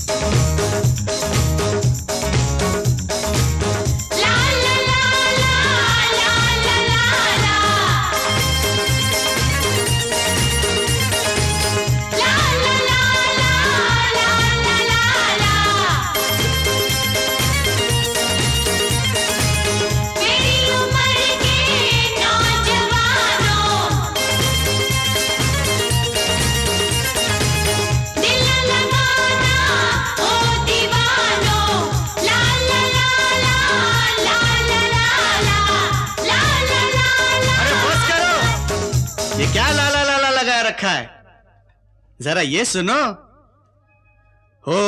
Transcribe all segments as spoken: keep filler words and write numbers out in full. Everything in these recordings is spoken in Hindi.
ये क्या लाला लाला लगा रखा है, जरा ये सुनो। हो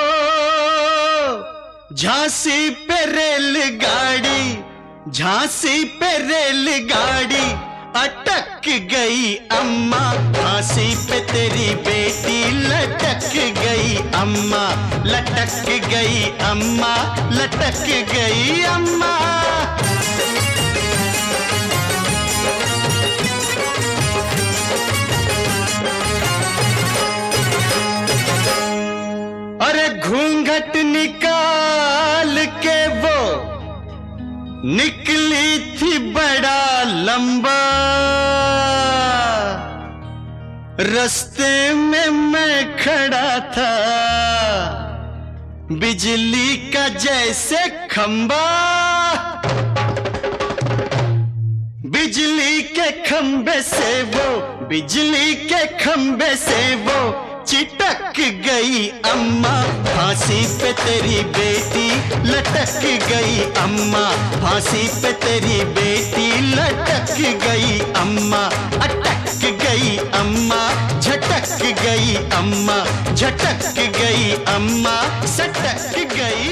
झांसी पे रेलगाड़ी, झांसी पे रेलगाड़ी अटक गई अम्मा, फांसी पे तेरी बेटी लटक गई अम्मा, लटक गई अम्मा, लटक गई अम्मा। अरे घूंघट निकाल के वो निकली थी बड़ा लंबा, रास्ते में मैं खड़ा था बिजली का जैसे खंबा, बिजली के खंबे से वो, बिजली के खंबे से वो चिटक गई अम्मा, फांसी पे तेरी बेटी लटक गई अम्मा, फांसी पे तेरी बेटी लटक गई अम्मा, अटक गई अम्मा, झटक गई अम्मा, झटक गई अम्मा, सटक गई